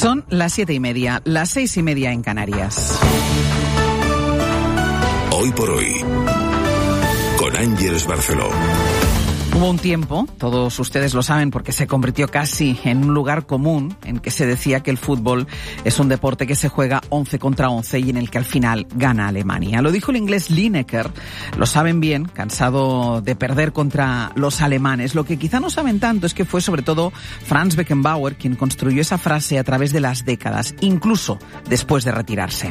Son las 7:30, las 6:30 en Canarias. Hoy por hoy, con Ángeles Barceló. Hubo un tiempo, todos ustedes lo saben porque se convirtió casi en un lugar común en que se decía que el fútbol es un deporte que se juega 11 contra 11 y en el que al final gana Alemania. Lo dijo el inglés Lineker, lo saben bien, cansado de perder contra los alemanes. Lo que quizá no saben tanto es que fue sobre todo Franz Beckenbauer quien construyó esa frase a través de las décadas, incluso después de retirarse.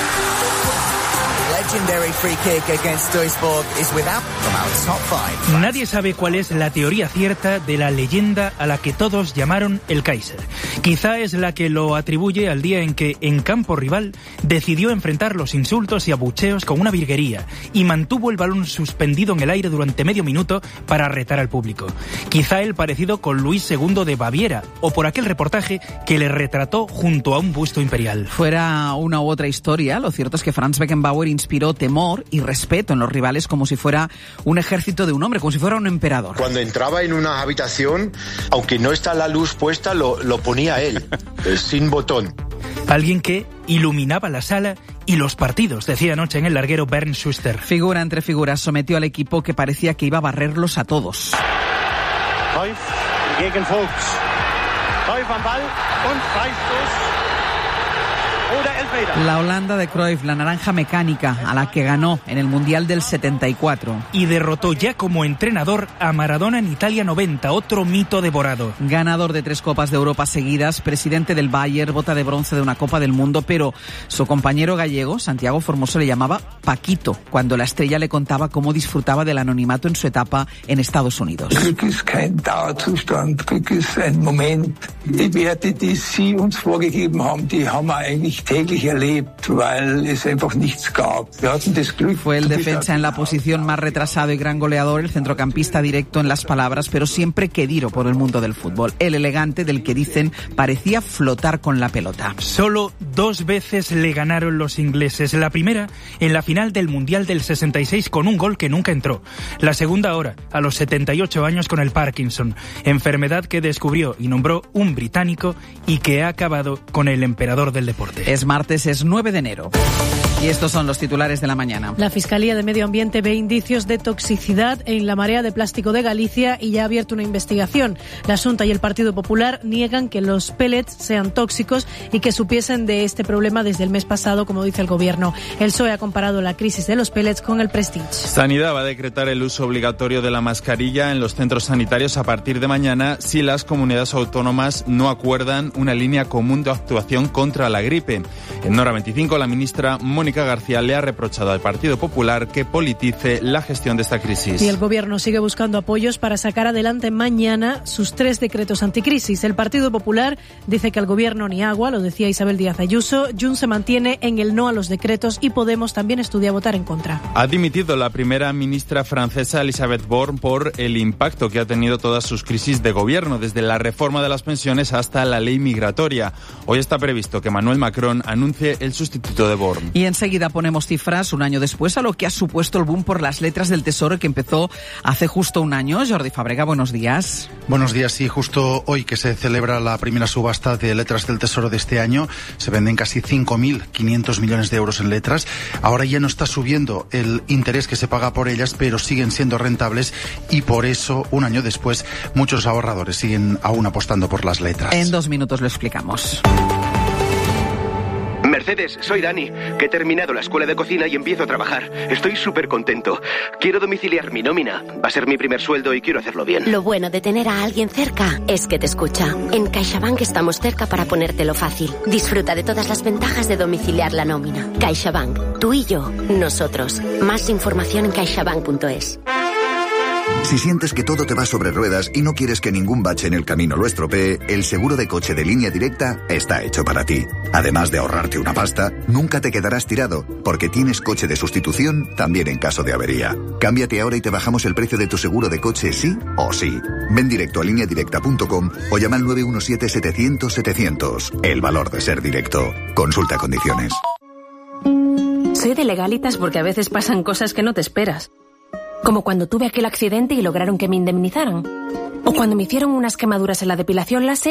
Nadie sabe cuál es la teoría cierta de la leyenda a la que todos llamaron el Kaiser. Quizá es la que lo atribuye al día en que, en campo rival, decidió enfrentar los insultos y abucheos con una virguería y mantuvo el balón suspendido en el aire durante medio minuto para retar al público. Quizá el parecido con Luis II de Baviera o por aquel reportaje que le retrató junto a un busto imperial. Fuera una u otra historia, lo cierto es que Franz Beckenbauer inspiró temor y respeto en los rivales como si fuera un ejército de un hombre, como si fuera un emperador. Cuando entraba en una habitación, aunque no está la luz puesta, lo ponía él, sin botón. Alguien que iluminaba la sala y los partidos, decía anoche en el larguero Bernd Schuster. Figura entre figuras, sometió al equipo que parecía que iba a barrerlos a todos. Cruyff gegen Vogts. Cruyff am Ball und Freistoß. La Holanda de Cruyff, la naranja mecánica, a la que ganó en el Mundial del 74. Y derrotó ya como entrenador a Maradona en Italia 90, otro mito devorado. Ganador de 3 Copas de Europa seguidas, presidente del Bayern, bota de bronce de una Copa del Mundo, pero su compañero gallego, Santiago Formoso, le llamaba Paquito, cuando la estrella le contaba cómo disfrutaba del anonimato en su etapa en Estados Unidos. Glück ist kein Dauerzustand, Glück ist ein Moment. Die Werte, die Sie uns vorgegeben haben, die haben wir eigentlich täglich erlebt, weil es einfach nichts gab. Wir hatten das Glück. Fue el defensa en la posición más retrasado y gran goleador, el centrocampista directo en las palabras, pero siempre querido por el mundo del fútbol. El elegante del que dicen parecía flotar con la pelota. Solo 2 veces le ganaron los ingleses. La primera en la final del Mundial del 66 con un gol que nunca entró. La segunda ahora, a los 78 años con el Parkinson, enfermedad que descubrió y nombró un británico y que ha acabado con el emperador del deporte. Es martes, es 9 de enero. Y estos son los titulares de la mañana. La Fiscalía de Medio Ambiente ve indicios de toxicidad en la marea de plástico de Galicia y ya ha abierto una investigación. La Xunta y el Partido Popular niegan que los pellets sean tóxicos y que supiesen de este problema desde el mes pasado, como dice el Gobierno. El PSOE ha comparado la crisis de los pellets con el Prestige. Sanidad va a decretar el uso obligatorio de la mascarilla en los centros sanitarios a partir de mañana si las comunidades autónomas no acuerdan una línea común de actuación contra la gripe. En Nora 25, la ministra Mónica García le ha reprochado al Partido Popular que politice la gestión de esta crisis. Y el Gobierno sigue buscando apoyos para sacar adelante mañana sus 3 decretos anticrisis. El Partido Popular dice que al Gobierno ni agua, lo decía Isabel Díaz Ayuso. Junts se mantiene en el no a los decretos y Podemos también estudia votar en contra. Ha dimitido la primera ministra francesa Elisabeth Borne por el impacto que ha tenido todas sus crisis de gobierno, desde la reforma de las pensiones hasta la ley migratoria. Hoy está previsto que Emmanuel Macron anuncie el sustituto de Borne. Y enseguida ponemos cifras un año después a lo que ha supuesto el boom por las letras del Tesoro que empezó hace justo un año. Jordi Fàbrega, buenos días. Buenos días, sí, justo hoy que se celebra la primera subasta de letras del Tesoro de este año, se venden casi 5.500 millones de euros en letras. Ahora ya no está subiendo el interés que se paga por ellas, pero siguen siendo rentables y por eso, un año después, muchos ahorradores siguen aún apostando por las letras. En 2 minutos lo explicamos. Mercedes, soy Dani, que he terminado la escuela de cocina y empiezo a trabajar. Estoy súper contento. Quiero domiciliar mi nómina. Va a ser mi primer sueldo y quiero hacerlo bien. Lo bueno de tener a alguien cerca es que te escucha. En CaixaBank estamos cerca para ponértelo fácil. Disfruta de todas las ventajas de domiciliar la nómina. CaixaBank, tú y yo, nosotros. Más información en caixabank.es. Si sientes que todo te va sobre ruedas y no quieres que ningún bache en el camino lo estropee, el seguro de coche de Línea Directa está hecho para ti. Además de ahorrarte una pasta, nunca te quedarás tirado, porque tienes coche de sustitución también en caso de avería. Cámbiate ahora y te bajamos el precio de tu seguro de coche sí o sí. Ven directo a lineadirecta.com o llama al 917-700-700. El valor de ser directo. Consulta condiciones. Soy de Legalitas porque a veces pasan cosas que no te esperas. Como cuando tuve aquel accidente y lograron que me indemnizaran. O cuando me hicieron unas quemaduras en la depilación láser